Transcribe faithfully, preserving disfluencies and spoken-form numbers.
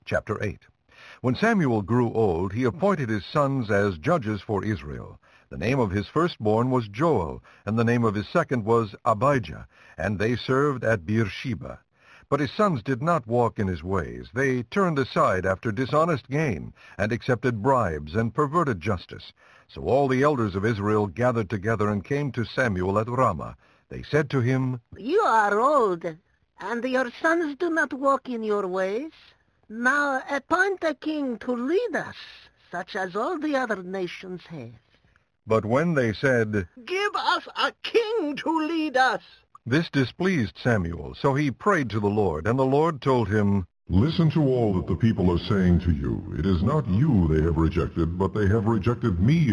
chapter eight. When Samuel grew old, he appointed his sons as judges for Israel. The name of his firstborn was Joel, and the name of his second was Abijah, and they served at Beersheba. But his sons did not walk in his ways. They turned aside after dishonest gain, and accepted bribes, and perverted justice. So all the elders of Israel gathered together and came to Samuel at Ramah. They said to him, "You are old, and your sons do not walk in your ways. Now appoint a king to lead us, such as all the other nations have." But when they said, "Give us a king to lead us," this displeased Samuel. So he prayed to the Lord, and the Lord told him, "Listen to all that the people are saying to you. It is not you they have rejected, but they have rejected me